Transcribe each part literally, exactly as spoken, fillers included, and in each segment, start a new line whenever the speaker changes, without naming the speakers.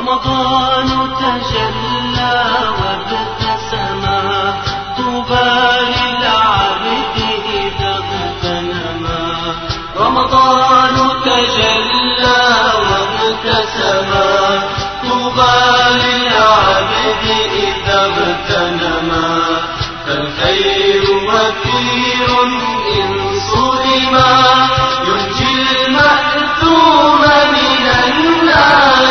رمضان تجلى وابتسما طوبى للعبد إذا اغتنما. رمضان تجلى وابتسما طوبى للعبد إذا اغتنما. فالخير وفير إن صرما ينجي المأثوم من النار.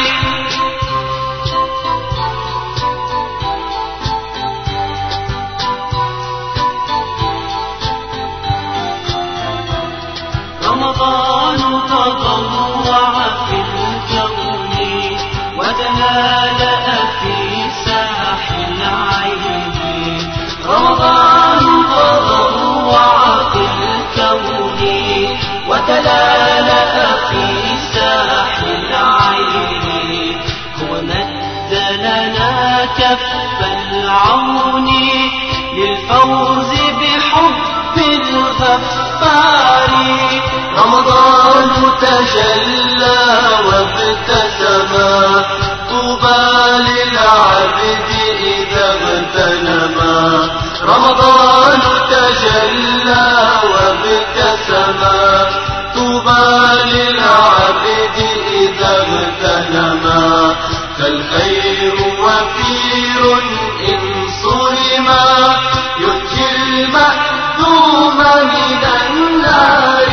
رمضان تضوع في الكون وتلالأ في ساحل العين. رمضان تضوع في الكون وتلالأ في ساحل العين. هو مد لنا كف العون للفوز بحب الغفار. رمضان تجلى وابتسما طوبى للعبد إذا اغتنما. رمضان تجلى وابتسما طوبى للعبد إذا اغتنما. فالخير وفير إن صرما ينجي المأثوم من النار.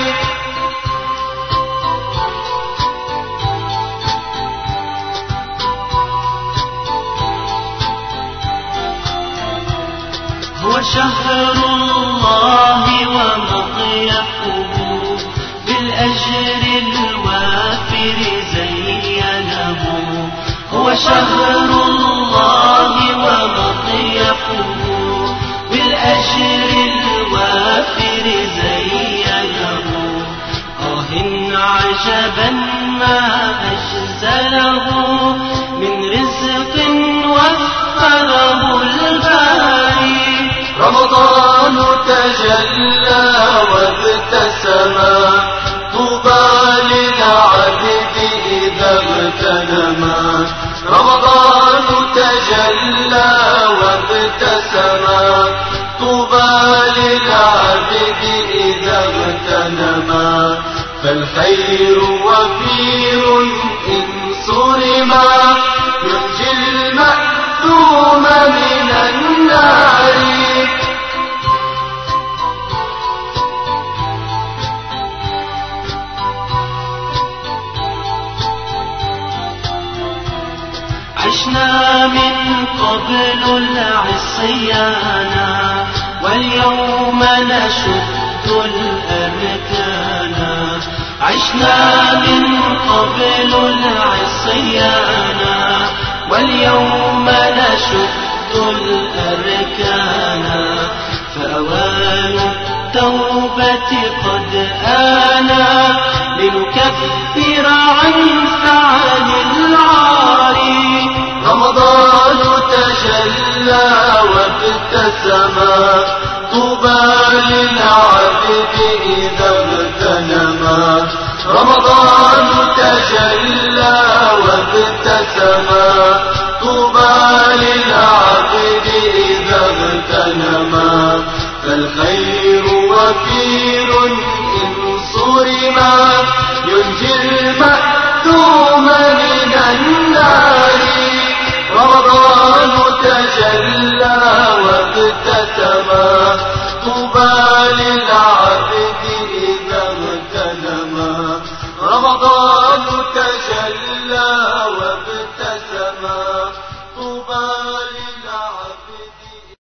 هو شهر الله ومضيفه بالأجر الوافر زينه. هو شهر الله ومضيفه بالأجر الوافر زينه. آه عجبا ما أجزله من رزق وفره الباري. رمضان تجلى وابتسما طوبى للعبد إذا اغتنما. رمضان تجلى وابتسما طوبى للعبد إذا اغتنما. فالخير وفير إن صرما ينجي المأثوم من النار. عشنا من قبل العصيانا واليوم نشد الأركانا. عشنا من قبل العصيانا واليوم نشد الأركانا. فأوان التوبة قد آنا لنكفر عن فعل العار. رمضان تجلى وابتسما طوبى للعبد إذا اغتنما. رمضان تجلى وابتسما طوبى للعبد إذا اغتنما. فالخير وفير إن صرما ينجي المأثوم من النار. رمضان تجلى وابتسما طوبى للعبد